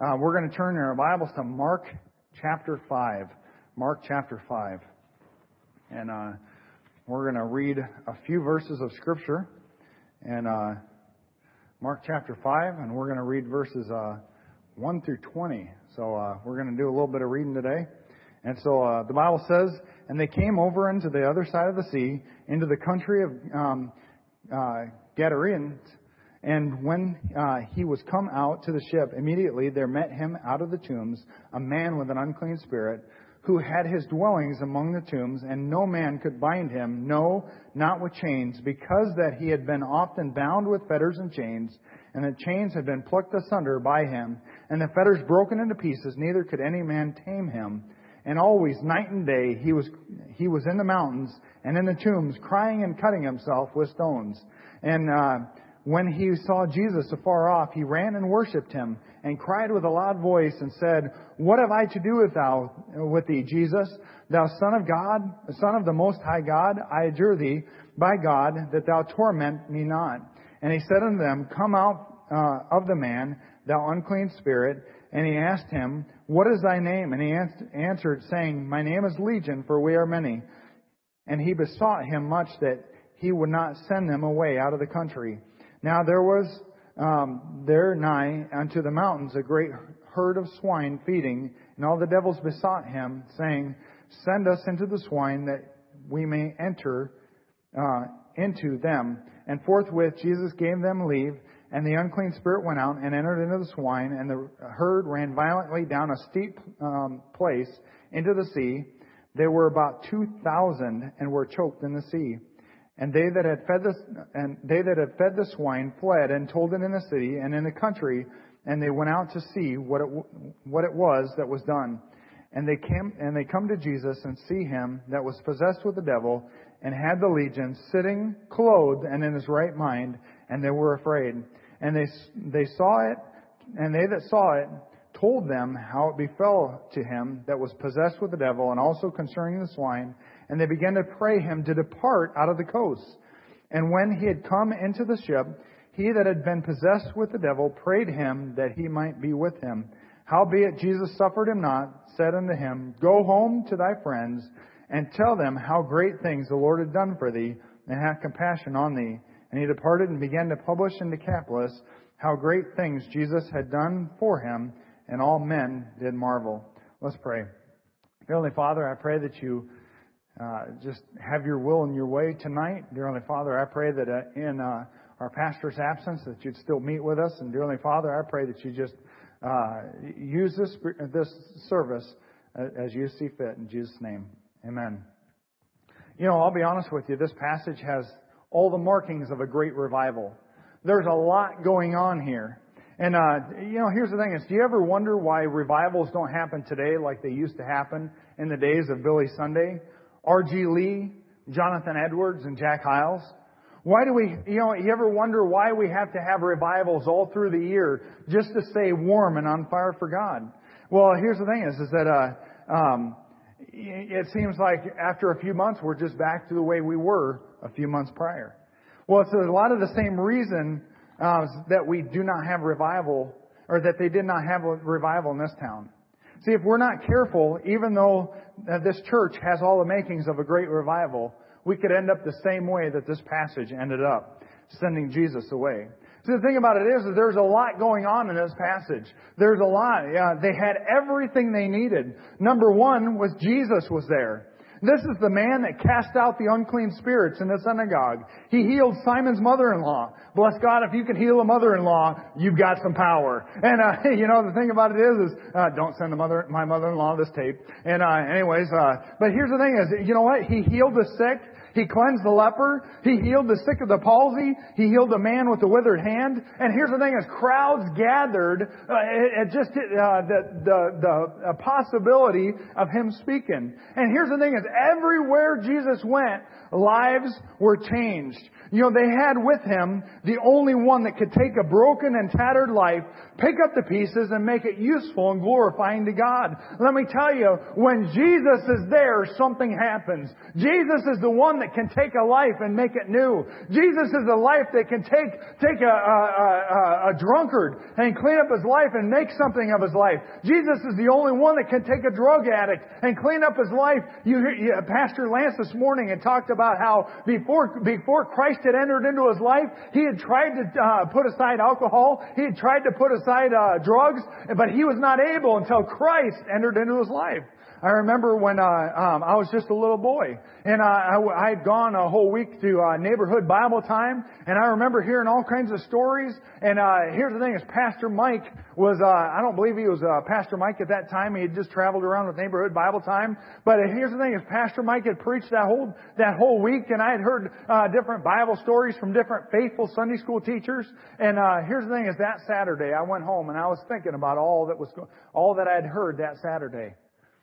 We're going to turn in our Bibles to Mark chapter 5. Mark chapter 5. And we're going to read a few verses of Scripture. And Mark chapter 5, and we're going to read verses 1 through 20. So we're going to do a little bit of reading today. And so the Bible says, "And they came over into the other side of the sea, into the country of Gadarenes. And when he was come out to the ship, immediately there met him out of the tombs a man with an unclean spirit, who had his dwellings among the tombs, and no man could bind him, no, not with chains, because that he had been often bound with fetters and chains, and the chains had been plucked asunder by him, and the fetters broken into pieces, neither could any man tame him. And always, night and day, he was in the mountains and in the tombs, crying and cutting himself with stones. And when he saw Jesus afar off, he ran and worshipped him, and cried with a loud voice, and said, What have I to do with thee, Jesus, thou Son of God, Son of the Most High God? I adjure thee by God that thou torment me not. And he said unto them, Come out of the man, thou unclean spirit. And he asked him, What is thy name? And he answered, saying, My name is Legion, for we are many. And he besought him much that he would not send them away out of the country. Now there was there nigh unto the mountains a great herd of swine feeding, and all the devils besought him, saying, Send us into the swine, that we may enter into them. And forthwith Jesus gave them leave, and the unclean spirit went out and entered into the swine, and the herd ran violently down a steep place into the sea. There were about 2,000, and were choked in the sea. And they that had fed the swine fled and told it in the city and in the country, and they went out to see what it was that was done. And they come to Jesus and see him that was possessed with the devil, and had the legion, sitting clothed and in his right mind, and they were afraid. And they saw it, and they that saw it told them how it befell to him that was possessed with the devil, and also concerning the swine. And they began to pray him to depart out of the coast. And when he had come into the ship, he that had been possessed with the devil prayed him that he might be with him. Howbeit Jesus suffered him not, said unto him, Go home to thy friends, and tell them how great things the Lord had done for thee, and hath compassion on thee. And he departed and began to publish in Decapolis how great things Jesus had done for him, and all men did marvel. Let's pray. Heavenly Father, I pray that you just have your will and your way tonight. Dear Heavenly Father, I pray that in our pastor's absence that you'd still meet with us. And dear Heavenly Father, I pray that you just use this service as you see fit. In Jesus' name, amen. You know, I'll be honest with you, this passage has all the markings of a great revival. There's a lot going on here. And, here's the thing is, do you ever wonder why revivals don't happen today like they used to happen in the days of Billy Sunday, R.G. Lee, Jonathan Edwards, and Jack Hyles? Why do you ever wonder why we have to have revivals all through the year just to stay warm and on fire for God? Well, here's the thing is that, it seems like after a few months, we're just back to the way we were a few months prior. Well, it's a lot of the same reason that we do not have revival, or that they did not have a revival in this town. See, if we're not careful, even though this church has all the makings of a great revival, we could end up the same way that this passage ended up, sending Jesus away. See, the thing about it is there's a lot going on in this passage. There's a lot. They had everything they needed. Number one was Jesus was there. This is the man that cast out the unclean spirits in the synagogue. He healed Simon's mother-in-law. Bless God, if you can heal a mother-in-law, you've got some power. And, the thing about it is don't send my mother-in-law this tape. And, but here's the thing is, you know what? He healed the sick. He cleansed the leper. He healed the sick of the palsy. He healed the man with the withered hand. And here's the thing is, crowds gathered at just the possibility of him speaking. And here's the thing is, everywhere Jesus went, lives were changed. They had with him the only one that could take a broken and tattered life, pick up the pieces, and make it useful and glorifying to God. Let me tell you, when Jesus is there, something happens. Jesus is the one that can take a life and make it new. Jesus is the life that can take a drunkard and clean up his life and make something of his life. Jesus is the only one that can take a drug addict and clean up his life. Pastor Lance this morning had talked about how before Christ had entered into his life, he had tried to put aside alcohol. He had tried to put aside drugs, but he was not able until Christ entered into his life. I remember when I was just a little boy, and I had gone a whole week to neighborhood Bible time, and I remember hearing all kinds of stories. And here's the thing: is Pastor Mike was I don't believe he was Pastor Mike at that time. He had just traveled around with neighborhood Bible time. But here's the thing: is Pastor Mike had preached that whole week, and I had heard different Bible stories from different faithful Sunday school teachers. And here's the thing: is that Saturday I went home and I was thinking about all that I had heard that Saturday.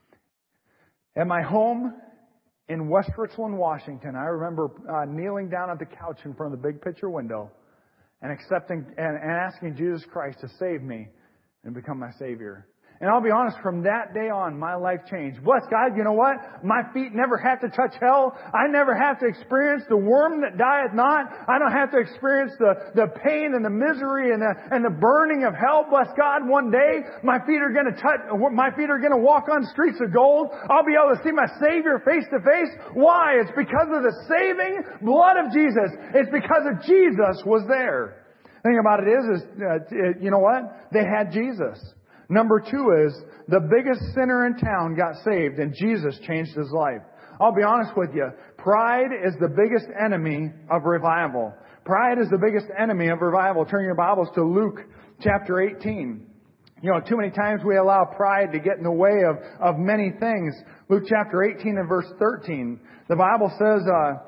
At my home in West Richland, Washington, I remember kneeling down at the couch in front of the big picture window and accepting and asking Jesus Christ to save me and become my Savior. And I'll be honest, from that day on, my life changed. Bless God, you know what? My feet never have to touch hell. I never have to experience the worm that dieth not. I don't have to experience the pain and the misery and the burning of hell. Bless God, one day, my feet are going to walk on streets of gold. I'll be able to see my Savior face to face. Why? It's because of the saving blood of Jesus. It's because of Jesus was there. The thing about it is, you know what? They had Jesus. Number 2 is the biggest sinner in town got saved and Jesus changed his life. I'll be honest with you. Pride is the biggest enemy of revival. Pride is the biggest enemy of revival. Turn your Bibles to Luke chapter 18. You know, too many times we allow pride to get in the way of many things. Luke chapter 18 and verse 13. The Bible says,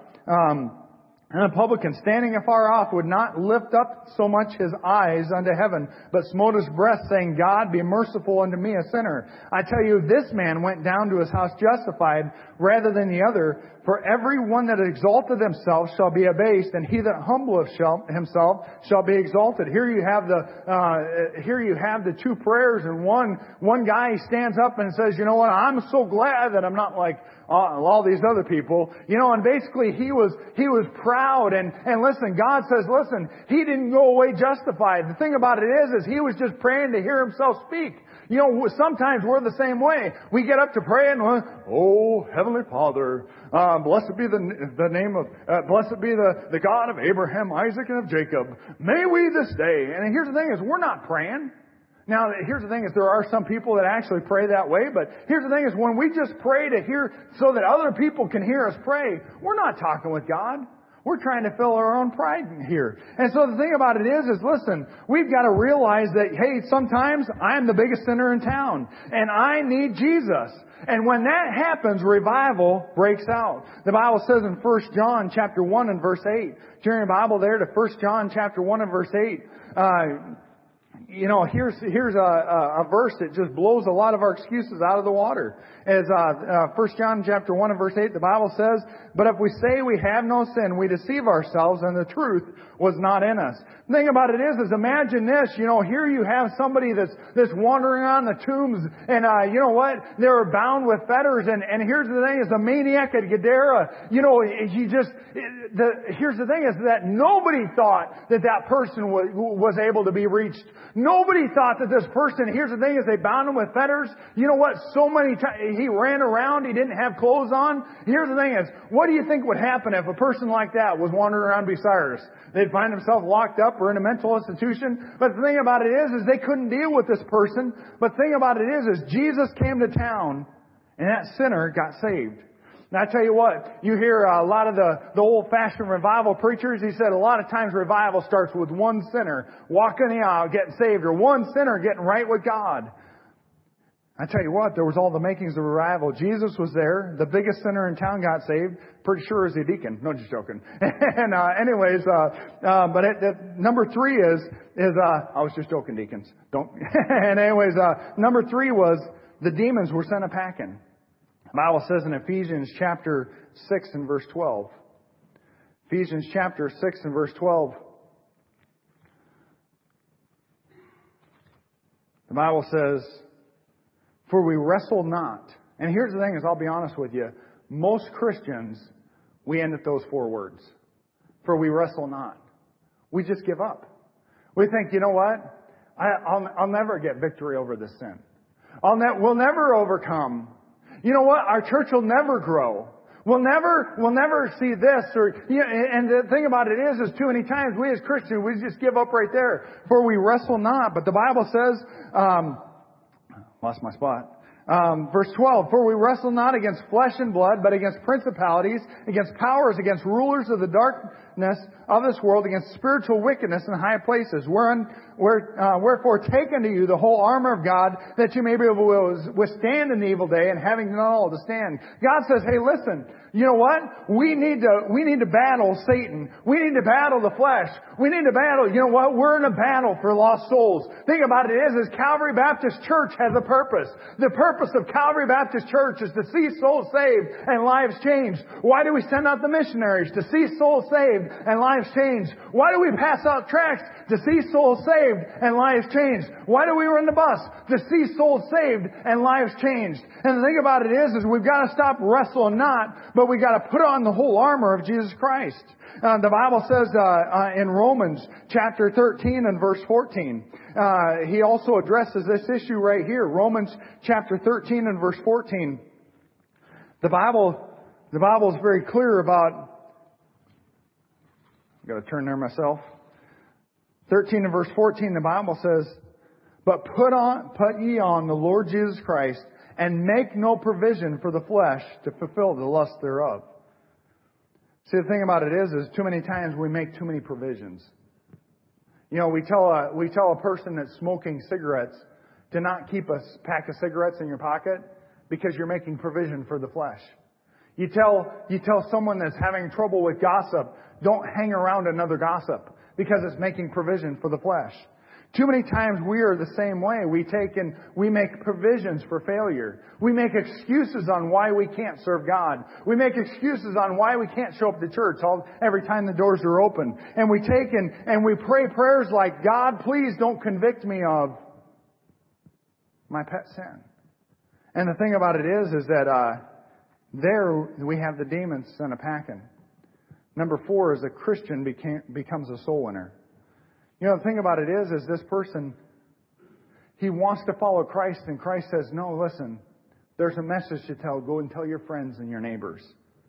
and a publican standing afar off would not lift up so much his eyes unto heaven, but smote his breast, saying, God, be merciful unto me, a sinner. I tell you, this man went down to his house justified rather than the other. For every one that exalteth himself shall be abased, and he that humbleth himself shall be exalted. Here you have the 2 prayers, and one guy stands up and says, you know what, I'm so glad that I'm not like all these other people. You know, and basically he was proud. And listen, God says, listen, he didn't go away justified. The thing about it is he was just praying to hear himself speak. You know, sometimes we're the same way. We get up to pray and, oh, Heavenly Father, blessed be the name of, blessed be the God of Abraham, Isaac, and of Jacob. May we this day. And here's the thing is we're not praying. Now, here's the thing is there are some people that actually pray that way, but here's the thing is when we just pray to hear so that other people can hear us pray, we're not talking with God. We're trying to fill our own pride here. And so the thing about it is listen, we've got to realize that, hey, sometimes I'm the biggest sinner in town and I need Jesus. And when that happens, revival breaks out. The Bible says in 1 John chapter 1 and verse 8. Turn your Bible there to 1 John chapter 1 and verse 8. You know, here's a verse that just blows a lot of our excuses out of the water. As 1 John chapter 1 and verse 8, the Bible says, but if we say we have no sin, we deceive ourselves and the truth was not in us. The thing about it is imagine this, you know, here you have somebody that's wandering on the tombs and, you know what, they were bound with fetters and here's the thing is the maniac at Gadara, you know, here's the thing is that nobody thought that person was able to be reached. Nobody thought that this person, here's the thing is they bound him with fetters. You know what, so many times he ran around, he didn't have clothes on. Here's the thing is, what do you think would happen if a person like that was wandering around beside us? They'd find themselves locked up or in a mental institution. But the thing about it is they couldn't deal with this person. But the thing about it is Jesus came to town and that sinner got saved. And I tell you what, you hear a lot of the old-fashioned revival preachers, he said a lot of times revival starts with one sinner walking the aisle, getting saved, or one sinner getting right with God. I tell you what, there was all the makings of revival. Jesus was there. The biggest sinner in town got saved. Pretty sure is a deacon. No, just joking. And number 3 is I was just joking, deacons. Don't. And anyways, number 3 was the demons were sent a-packing. The Bible says in Ephesians chapter 6 and verse 12. Ephesians chapter 6 and verse 12. The Bible says, for we wrestle not. And here's the thing is, I'll be honest with you. Most Christians we end with those 4 words. For we wrestle not. We just give up. We think, you know what? I'll never get victory over this sin. We'll never overcome. You know what? Our church will never grow. We'll never see this and the thing about it is too many times we as Christians, we just give up right there. For we wrestle not. But the Bible says, lost my spot. Verse 12, for we wrestle not against flesh and blood, but against principalities, against powers, against rulers of the darkness of this world, against spiritual wickedness in high places. Wherefore take unto you the whole armor of God, that you may be able to withstand in the evil day, and having done all to stand. God says, hey, listen, you know what? We need to battle Satan. We need to battle the flesh. We need to battle, you know what? We're in a battle for lost souls. Think about it is Calvary Baptist Church has a purpose. The purpose of Calvary Baptist Church is to see souls saved and lives changed. Why do we send out the missionaries? To see souls saved and lives changed. Why do we pass out tracts? To see souls saved and lives changed. Why do we run the bus? To see souls saved and lives changed. And the thing about it is we've got to stop wrestling not, but we got to put on the whole armor of Jesus Christ. The Bible says in Romans chapter 13 and verse 14, he also addresses this issue right here. Romans chapter 13 and verse 14. The Bible is very clear about. I've got to turn there myself. 13 and verse 14, the Bible says, but put ye on the Lord Jesus Christ, and make no provision for the flesh to fulfill the lust thereof. See, the thing about it is too many times we make too many provisions. You know, we tell a person that's smoking cigarettes to not keep a pack of cigarettes in your pocket because you're making provision for the flesh. You tell someone that's having trouble with gossip, don't hang around another gossip because it's making provision for the flesh. Too many times we are the same way. We make provisions for failure. We make excuses on why we can't serve God. We make excuses on why we can't show up to church every time the doors are open. And we pray prayers like, God, please don't convict me of my pet sin. And the thing about it is that there we have the demons sent a packing. Number 4 is a Christian becomes a soul winner. You know, the thing about it is this person, he wants to follow Christ, and Christ says, no, listen, there's a message to tell. Go and tell your friends and your neighbors.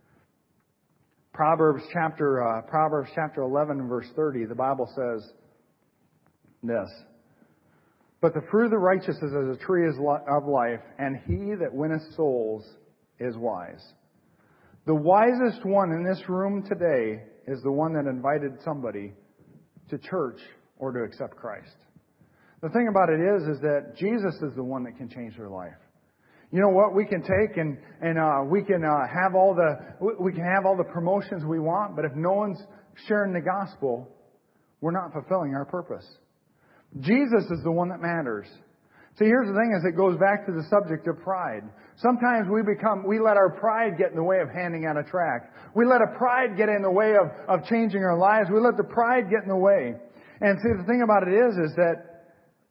Proverbs chapter 11 and verse 30, the Bible says this. But the fruit of the righteous is as a tree of life, and he that winneth souls is wise. The wisest one in this room today is the one that invited somebody to church or to accept Christ. The thing about it is that Jesus is the one that can change their life. You know what? We can take and we can have all the promotions we want, but if no one's sharing the gospel, we're not fulfilling our purpose. Jesus is the one that matters. See, here's the thing: it goes back to the subject of pride. Sometimes we let our pride get in the way of handing out a tract. We let a pride get in the way of changing our lives. We let the pride get in the way. And see, the thing about it is that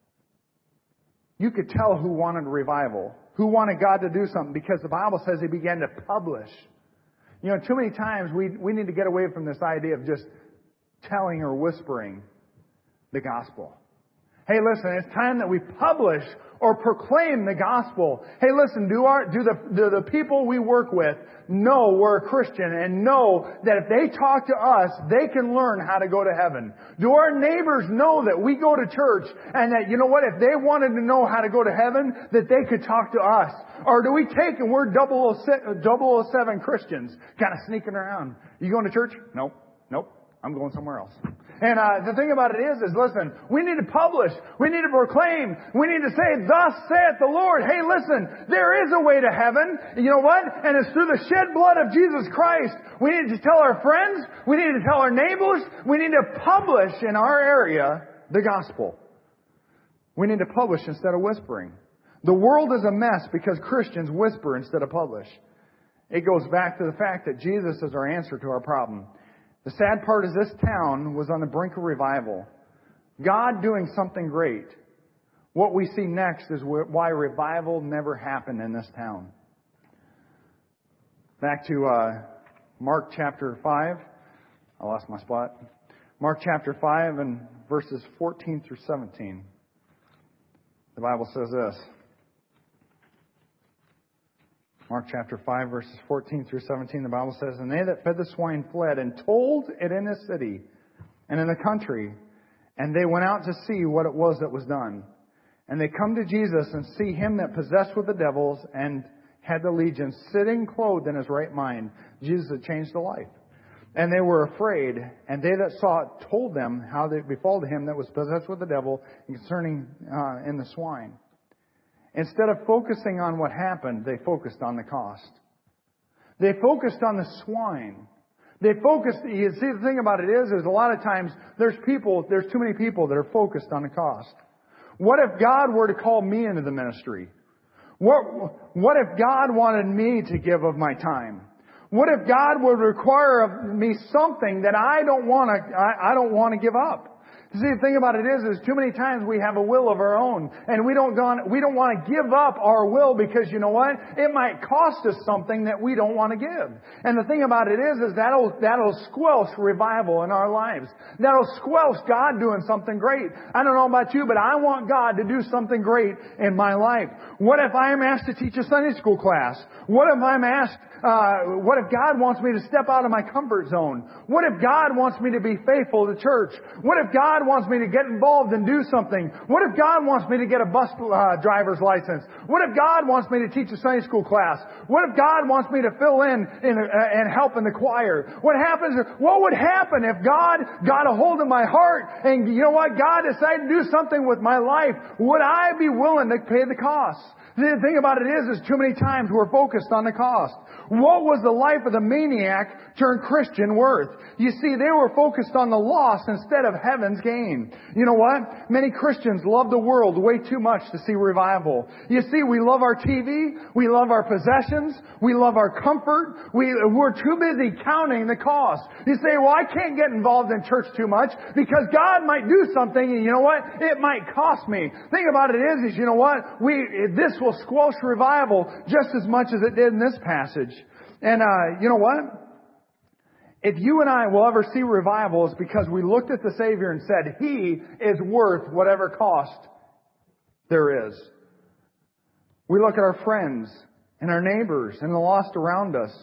you could tell who wanted a revival, who wanted God to do something, because the Bible says He began to publish. You know, too many times we need to get away from this idea of just telling or whispering the gospel. Hey, listen, it's time that we publish or proclaim the gospel. Hey, listen, do the people we work with know we're a Christian and know that if they talk to us, they can learn how to go to heaven? Do our neighbors know that we go to church and that, you know what, if they wanted to know how to go to heaven, that they could talk to us? Or do we take and we're 007 Christians kind of sneaking around? You going to church? Nope. I'm going somewhere else. And the thing about it is listen, we need to publish. We need to proclaim. We need to say, thus saith the Lord. Hey, listen, there is a way to heaven. You know what? And it's through the shed blood of Jesus Christ. We need to tell our friends. We need to tell our neighbors. We need to publish in our area the gospel. We need to publish instead of whispering. The world is a mess because Christians whisper instead of publish. It goes back to the fact that Jesus is our answer to our problem. The sad part is this town was on the brink of revival. God doing something great. What we see next is why revival never happened in this town. Back to Mark chapter 5. I lost my spot. Mark chapter 5 and verses 14 through 17. The Bible says this. Mark chapter 5 verses 14 through 17. The Bible says, "And they that fed the swine fled and told it in the city and in the country. And they went out to see what it was that was done. And they come to Jesus and see him that possessed with the devils and had the legion sitting clothed in his right mind." Jesus had changed the life. "And they were afraid, and they that saw it told them how it befell to him that was possessed with the devil concerning in the swine." Instead of focusing on what happened, they focused on the cost. They focused on the swine. You see, the thing about it is a lot of times there's too many people that are focused on the cost. What if God were to call me into the ministry? What if God wanted me to give of my time? What if God would require of me something that I don't want to give up? See, the thing about it is too many times we have a will of our own, and we don't want to give up our will because you know what? It might cost us something that we don't want to give. And the thing about it is that'll squelch revival in our lives. That'll squelch God doing something great. I don't know about you, but I want God to do something great in my life. What if I am asked to teach a Sunday school class? What if God wants me to step out of my comfort zone? What if God wants me to be faithful to church? What if God wants me to get involved and do something? What if God wants me to get a bus driver's license? What if God wants me to teach a Sunday school class? What if God wants me to fill in and help in the choir? What would happen if God got a hold of my heart and you know what? God decided to do something with my life? Would I be willing to pay the cost? The thing about it is too many times we're focused on the cost. What was the life of the maniac turned Christian worth? You see, they were focused on the loss instead of heaven's gain. You know what? Many Christians love the world way too much to see revival. You see, we love our TV, we love our possessions, we love our comfort. We're too busy counting the cost. You say, well, I can't get involved in church too much because God might do something and you know what? It might cost me. Thing about it is you know what? This will squelch revival just as much as it did in this passage. And you know what? If you and I will ever see revival, it's because we looked at the Savior and said, He is worth whatever cost there is. We look at our friends and our neighbors and the lost around us.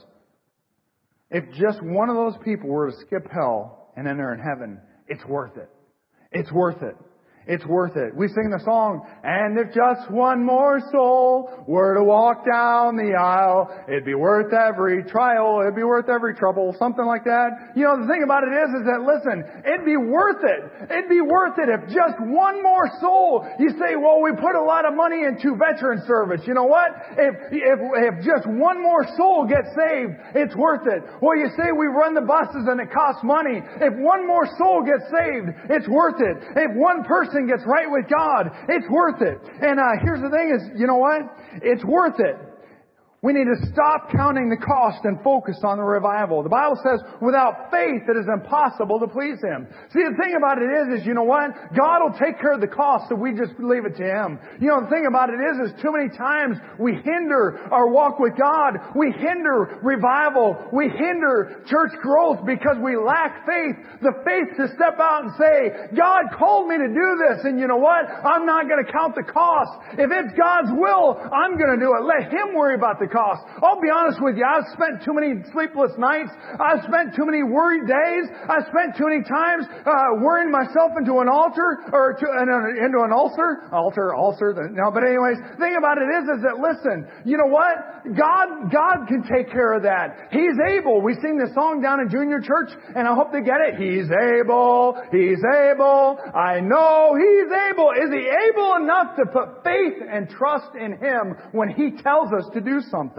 If just one of those people were to skip hell and enter in heaven, it's worth it. It's worth it. It's worth it. We sing the song, and if just one more soul were to walk down the aisle, it'd be worth every trial, it'd be worth every trouble, something like that. You know, the thing about it is that, listen, it'd be worth it. It'd be worth it if just one more soul. You say, well, we put a lot of money into veteran service. You know what? If just one more soul gets saved, it's worth it. Well, you say we run the buses and it costs money. If one more soul gets saved, it's worth it. If one person gets right with God, it's worth it. And here's the thing is, you know what? It's worth it. We need to stop counting the cost and focus on the revival. The Bible says, without faith, it is impossible to please Him. See, the thing about it is you know what? God will take care of the cost if we just leave it to Him. You know, the thing about it is too many times we hinder our walk with God. We hinder revival. We hinder church growth because we lack faith. The faith to step out and say, God called me to do this, and you know what? I'm not going to count the cost. If it's God's will, I'm going to do it. Let Him worry about the cost. I'll be honest with you, I've spent too many sleepless nights. I've spent too many worried days. I've spent too many times worrying myself into an altar or into an ulcer. No, but anyways, the thing about it is that listen, you know what? God can take care of that. He's able. We sing this song down in junior church, and I hope they get it. He's able. He's able. I know He's able. Is He able enough to put faith and trust in Him when He tells us to do something?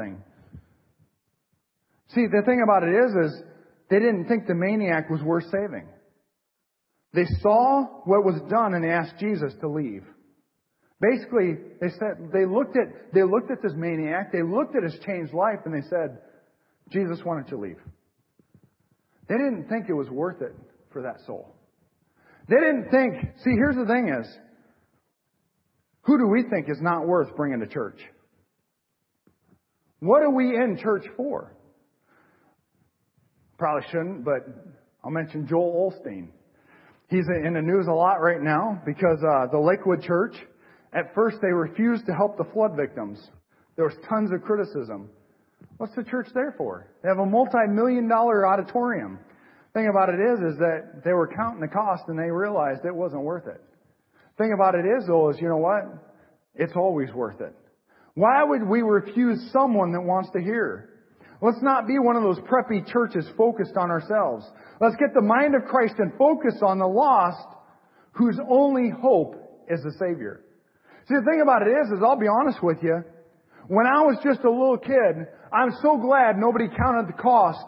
See, the thing about it is they didn't think the maniac was worth saving. They saw what was done and they asked Jesus to leave. Basically, they looked at this maniac, they looked at his changed life, and they said, Jesus, why don't you leave? They didn't think it was worth it for that soul. They didn't think, see, here's the thing is, who do we think is not worth bringing to church? What are we in church for? Probably shouldn't, but I'll mention Joel Osteen. He's in the news a lot right now because the Lakewood Church, at first they refused to help the flood victims. There was tons of criticism. What's the church there for? They have a multi-million-dollar auditorium. Thing about it is that they were counting the cost and they realized it wasn't worth it. Thing about it is, though, is you know what? It's always worth it. Why would we refuse someone that wants to hear? Let's not be one of those preppy churches focused on ourselves. Let's get the mind of Christ and focus on the lost whose only hope is the Savior. See, the thing about it is I'll be honest with you, when I was just a little kid, I'm so glad nobody counted the cost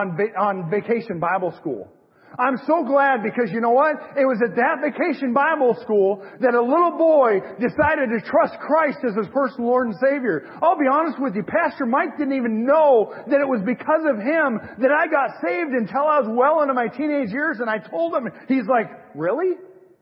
on Vacation Bible School. I'm so glad because you know what? It was at that Vacation Bible School that a little boy decided to trust Christ as his personal Lord and Savior. I'll be honest with you, Pastor Mike didn't even know that it was because of him that I got saved until I was well into my teenage years, and I told him, he's like, really?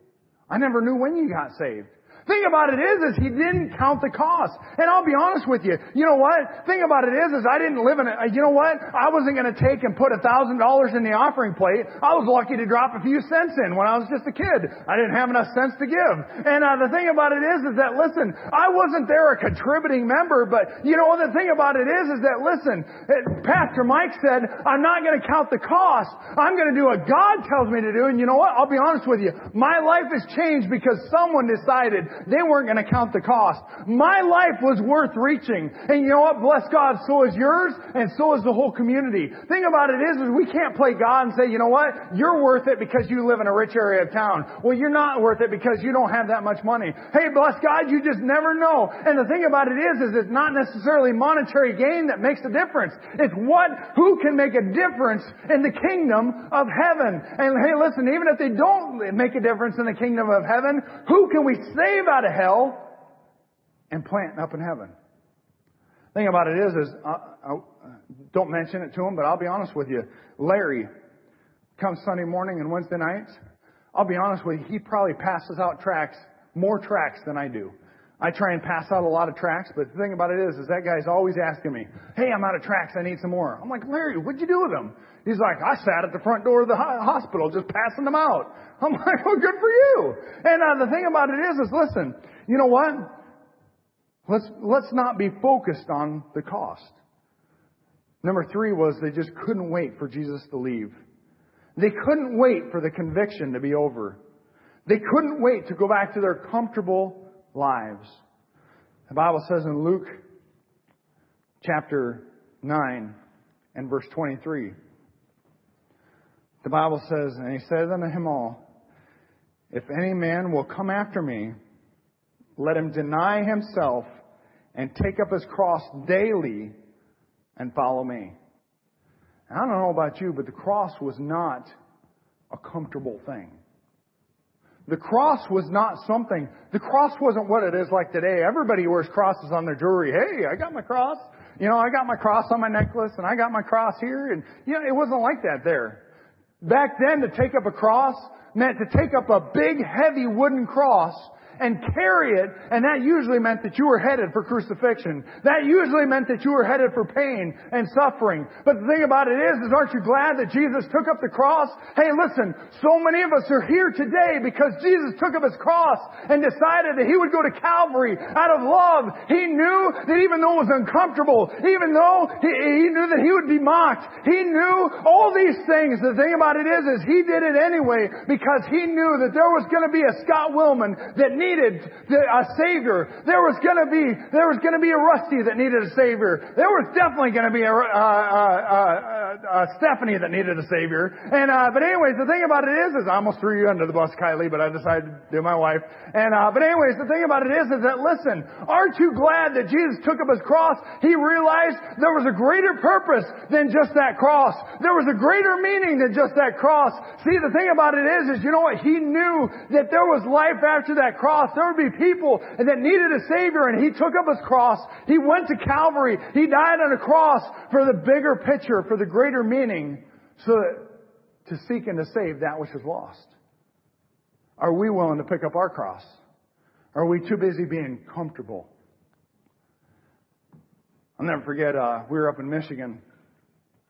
I never knew when you got saved. Thing about it is he didn't count the cost. And I'll be honest with you. You know what? Thing about it is I didn't live in it. You know what? I wasn't going to take and put $1,000 in the offering plate. I was lucky to drop a few cents in when I was just a kid. I didn't have enough cents to give. And the thing about it is that, listen, I wasn't there a contributing member, but you know, the thing about it is that, listen, Pastor Mike said, I'm not going to count the cost. I'm going to do what God tells me to do. And you know what? I'll be honest with you. My life has changed because someone decided they weren't going to count the cost. My life was worth reaching. And you know what? Bless God, so is yours, and so is the whole community. Thing about it is we can't play God and say, you know what? You're worth it because you live in a rich area of town. Well, you're not worth it because you don't have that much money. Hey, bless God, you just never know. And the thing about it is it's not necessarily monetary gain that makes a difference. It's who can make a difference in the kingdom of heaven. And hey, listen, even if they don't make a difference in the kingdom of heaven, who can we save out of hell and plant up in heaven? The thing about it is don't mention it to him, but I'll be honest with you. Larry comes Sunday morning and Wednesday nights. I'll be honest with you, he probably passes out more tracts than I do. I try and pass out a lot of tracts, but the thing about it is that guy's always asking me, hey, I'm out of tracts, I need some more. I'm like, Larry, what'd you do with them? He's like, I sat at the front door of the hospital just passing them out. I'm like, well, good for you. And the thing about it is listen, you know what? Let's not be focused on the cost. Number 3 was they just couldn't wait for Jesus to leave. They couldn't wait for the conviction to be over. They couldn't wait to go back to their comfortable lives. The Bible says in Luke chapter 9 and verse 23, the Bible says, and he said unto him all, if any man will come after me, let him deny himself and take up his cross daily and follow me. And I don't know about you, but the cross was not a comfortable thing. The cross was not something, the cross wasn't what it is like today. Everybody wears crosses on their jewelry. Hey, I got my cross. You know, I got my cross on my necklace and I got my cross here. And, you know, it wasn't like that there. Back then, to take up a cross meant to take up a big, heavy wooden cross and carry it, and that usually meant that you were headed for crucifixion. That usually meant that you were headed for pain and suffering. But the thing about it is aren't you glad that Jesus took up the cross? Hey, listen, so many of us are here today because Jesus took up His cross and decided that He would go to Calvary out of love. He knew that even though it was uncomfortable, even though He knew that He would be mocked, He knew all these things. The thing about it is He did it anyway because He knew that there was going to be a Scott Willman that needed a Savior. There was going to be a Rusty that needed a Savior. There was definitely going to be a Stephanie that needed a Savior. And but anyways, the thing about it is I almost threw you under the bus, Kylie, but I decided to do my wife. And but anyways, the thing about it is that listen, aren't you glad that Jesus took up His cross? He realized there was a greater purpose than just that cross. There was a greater meaning than just that cross. See, the thing about it is you know what? He knew that there was life after that cross. There would be people that needed a Savior, and He took up His cross. He went to Calvary. He died on a cross for the bigger picture, for the greater meaning, so that to seek and to save that which is lost. Are we willing to pick up our cross? Are we too busy being comfortable? I'll never forget, we were up in Michigan,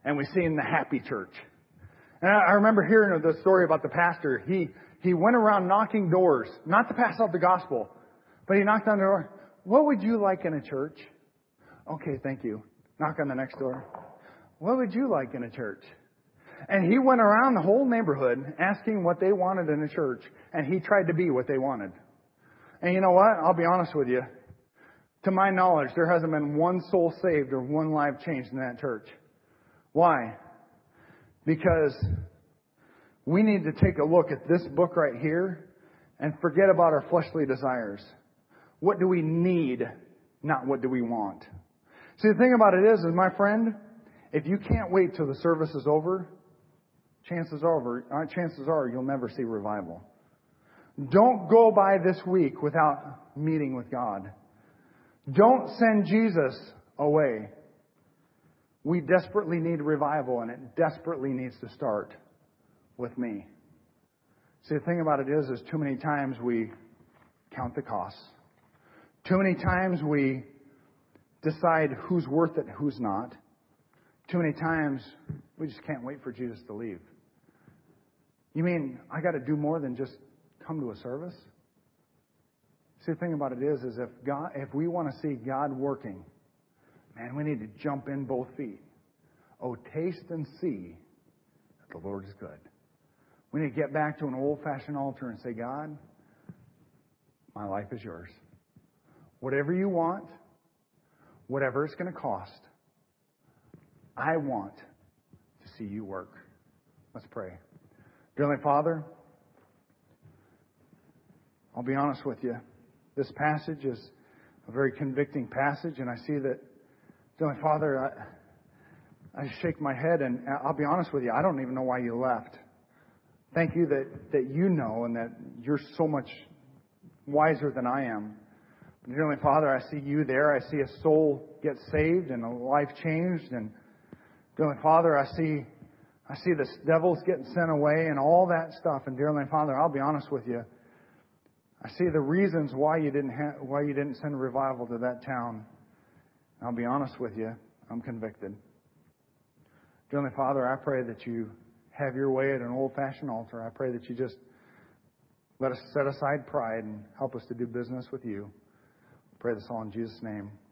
and we seen the happy church. And I remember hearing the story about the pastor. He went around knocking doors, not to pass out the gospel, but he knocked on the door. What would you like in a church? Okay, thank you. Knock on the next door. What would you like in a church? And he went around the whole neighborhood asking what they wanted in a church, and he tried to be what they wanted. And you know what? I'll be honest with you. To my knowledge, there hasn't been one soul saved or one life changed in that church. Why? Because we need to take a look at this book right here and forget about our fleshly desires. What do we need, not what do we want? See, the thing about it is my friend, if you can't wait till the service is over, chances are you'll never see revival. Don't go by this week without meeting with God. Don't send Jesus away. We desperately need revival, and it desperately needs to start with me. See, the thing about it is too many times we count the costs. Too many times we decide who's worth it and who's not. Too many times we just can't wait for Jesus to leave. You mean I got to do more than just come to a service? See, the thing about it is if we want to see God working, man, we need to jump in both feet. Oh, taste and see that the Lord is good. We need to get back to an old-fashioned altar and say, God, my life is yours. Whatever you want, whatever it's going to cost, I want to see you work. Let's pray. Dear Heavenly Father, I'll be honest with you. This passage is a very convicting passage, and I see that, dear Heavenly Father, I shake my head, and I'll be honest with you, I don't even know why you left. Thank you that you know and that you're so much wiser than I am. But dear Heavenly Father, I see you there. I see a soul get saved and a life changed. And dear Heavenly Father, I see the devils getting sent away and all that stuff. And dear Heavenly Father, I'll be honest with you. I see the reasons why you didn't send revival to that town. I'll be honest with you. I'm convicted. Dear Heavenly Father, I pray that you have your way at an old-fashioned altar. I pray that you just let us set aside pride and help us to do business with you. I pray this all in Jesus' name.